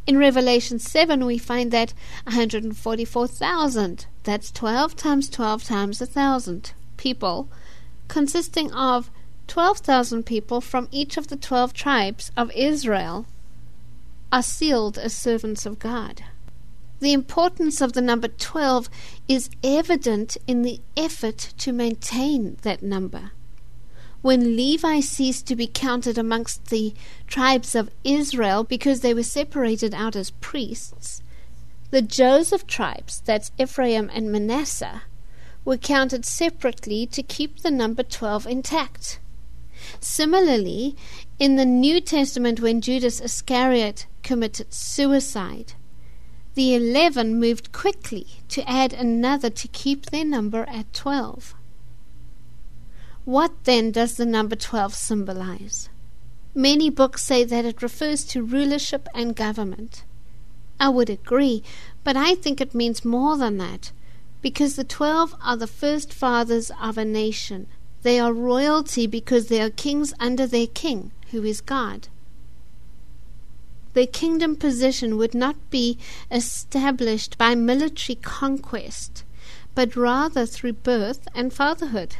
In Revelation 7 we find that 144,000, that's 12 times 12 times 1,000 people, consisting of 12,000 people from each of the 12 tribes of Israel, are sealed as servants of God. The importance of the number 12 is evident in the effort to maintain that number. When Levi ceased to be counted amongst the tribes of Israel because they were separated out as priests, the Joseph tribes, that's Ephraim and Manasseh, were counted separately to keep the number 12 intact. Similarly, in the New Testament, when Judas Iscariot committed suicide, the 11 moved quickly to add another to keep their number at 12. What then does the number 12 symbolize? Many books say that it refers to rulership and government. I would agree, but I think it means more than that, because the 12 are the first fathers of a nation. They are royalty because they are kings under their king, who is God. Their kingdom position would not be established by military conquest, but rather through birth and fatherhood.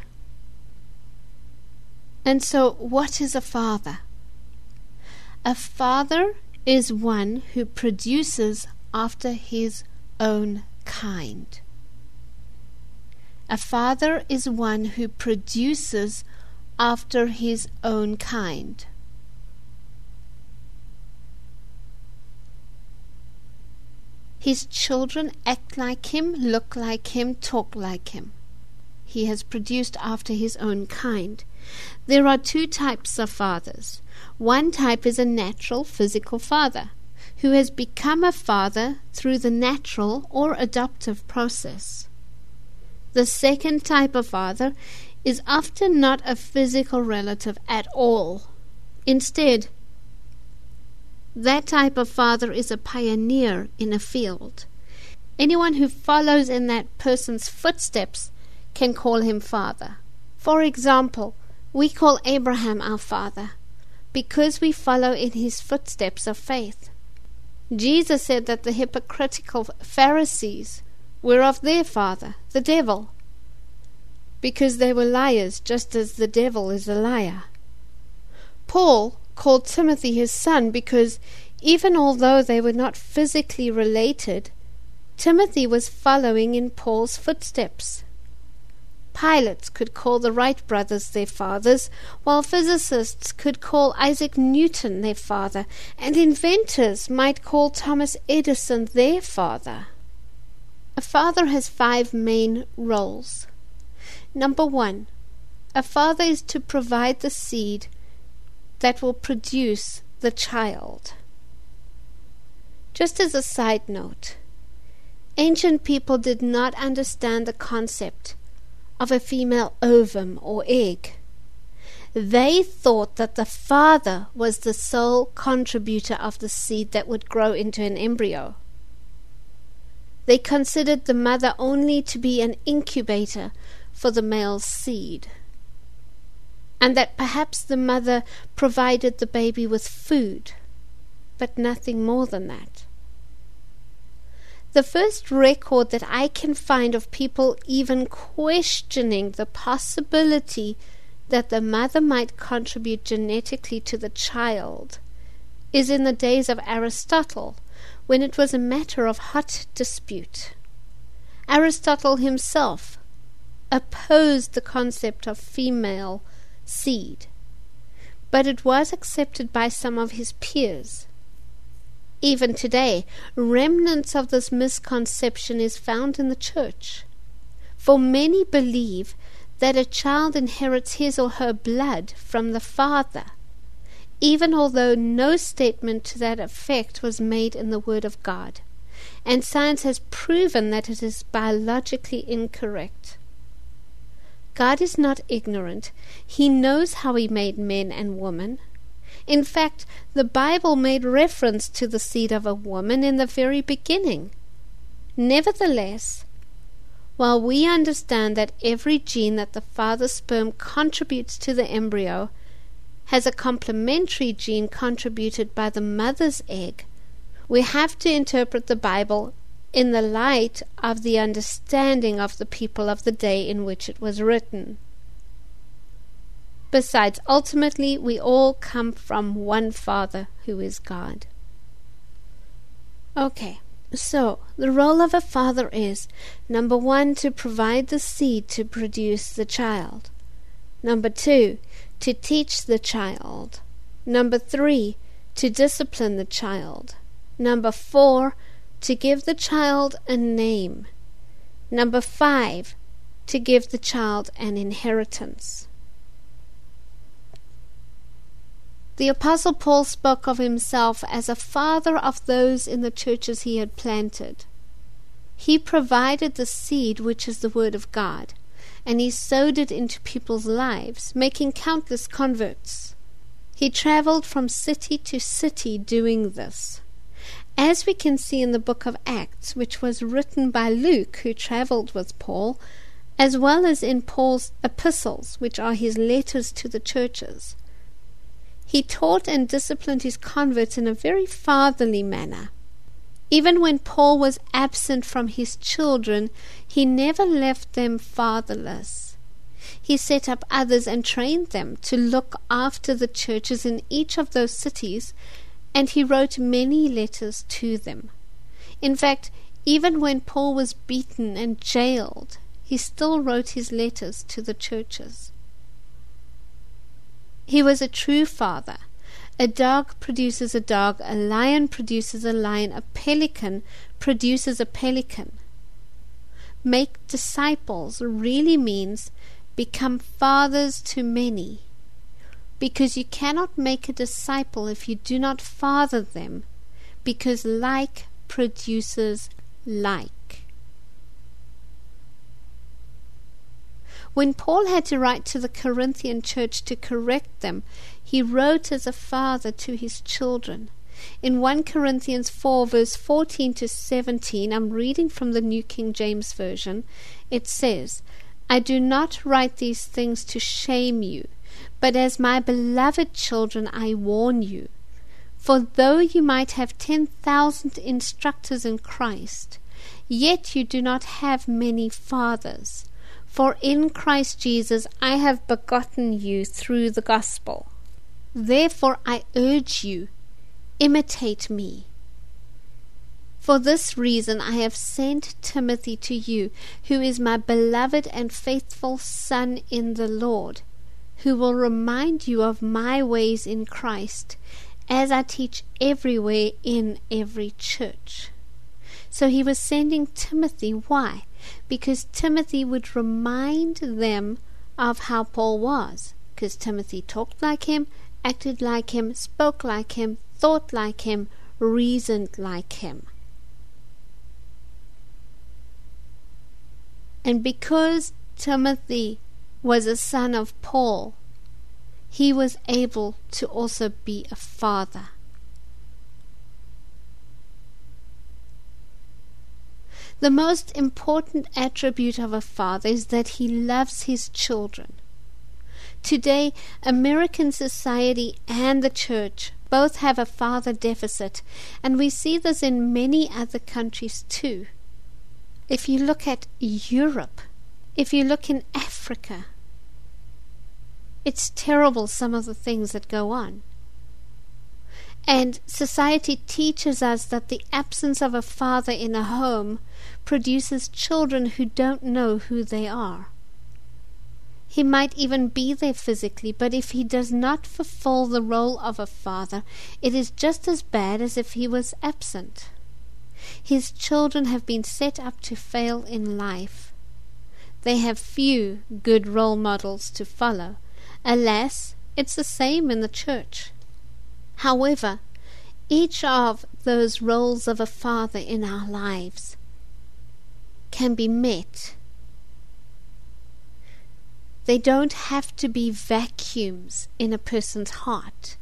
And so, what is a father? A father is one who produces after his own kind. A father is one who produces after his own kind. His children act like him, look like him, talk like him. He has produced after his own kind. There are two types of fathers. One type is a natural physical father, who has become a father through the natural or adoptive process. The second type of father is often not a physical relative at all. Instead, that type of father is a pioneer in a field. Anyone who follows in that person's footsteps can call him father. For example, we call Abraham our father because we follow in his footsteps of faith. Jesus said that the hypocritical Pharisees were of their father, the devil, because they were liars just as the devil is a liar. Paul called Timothy his son because even although they were not physically related, Timothy was following in Paul's footsteps. Pilate could call the Wright brothers their fathers, while physicists could call Isaac Newton their father, and inventors might call Thomas Edison their father. A father has 5 main roles. Number 1, a father is to provide the seed that will produce the child. Just as a side note, ancient people did not understand the concept of a female ovum or egg. They thought that the father was the sole contributor of the seed that would grow into an embryo. They considered the mother only to be an incubator for the male's seed, and that perhaps the mother provided the baby with food, but nothing more than that. The first record that I can find of people even questioning the possibility that the mother might contribute genetically to the child is in the days of Aristotle, when it was a matter of hot dispute. Aristotle himself opposed the concept of female seed, but it was accepted by some of his peers. Even today, remnants of this misconception is found in the church. For many believe that a child inherits his or her blood from the father, even although no statement to that effect was made in the Word of God, and science has proven that it is biologically incorrect. God is not ignorant. He knows how He made men and women. In fact, the Bible made reference to the seed of a woman in the very beginning. Nevertheless, while we understand that every gene that the father's sperm contributes to the embryo has a complementary gene contributed by the mother's egg, We have to interpret the Bible in the light of the understanding of the people of the day in which it was written. Besides, ultimately, we all come from one Father, who is God. Okay, so the role of a father is, number 1, to provide the seed to produce the child. Number 2, to teach the child. Number 3, to discipline the child. Number 4, to give the child a name. Number 5, to give the child an inheritance. The Apostle Paul spoke of himself as a father of those in the churches he had planted. He provided the seed, which is the Word of God, and he sowed it into people's lives, making countless converts. He traveled from city to city doing this. As we can see in the book of Acts, which was written by Luke, who traveled with Paul, as well as in Paul's epistles, which are his letters to the churches. He taught and disciplined his converts in a very fatherly manner. Even when Paul was absent from his children, he never left them fatherless. He set up others and trained them to look after the churches in each of those cities, and he wrote many letters to them. In fact, even when Paul was beaten and jailed, he still wrote his letters to the churches. He was a true father. A dog produces a dog, a lion produces a lion, a pelican produces a pelican. Make disciples really means become fathers to many, because you cannot make a disciple if you do not father them, because like produces like. When Paul had to write to the Corinthian church to correct them, he wrote as a father to his children. In 1 Corinthians 4 verse 14 to 17, I'm reading from the New King James Version, it says, "I do not write these things to shame you, but as my beloved children I warn you. For though you might have 10,000 instructors in Christ, yet you do not have many fathers. For in Christ Jesus I have begotten you through the gospel. Therefore I urge you, imitate me. For this reason I have sent Timothy to you, who is my beloved and faithful son in the Lord, who will remind you of my ways in Christ, as I teach everywhere in every church." So he was sending Timothy. Why? Because Timothy would remind them of how Paul was. Because Timothy talked like him, acted like him, spoke like him, thought like him, reasoned like him. And because Timothy was a son of Paul, he was able to also be a father. The most important attribute of a father is that he loves his children. Today, American society and the church both have a father deficit, and we see this in many other countries too. If you look at Europe, if you look in Africa, it's terrible, some of the things that go on. And society teaches us that the absence of a father in a home produces children who don't know who they are. He might even be there physically, but if he does not fulfill the role of a father, it is just as bad as if he was absent. His children have been set up to fail in life. They have few good role models to follow. Alas, it's the same in the church. However, each of those roles of a father in our lives can be met. They don't have to be vacuums in a person's heart.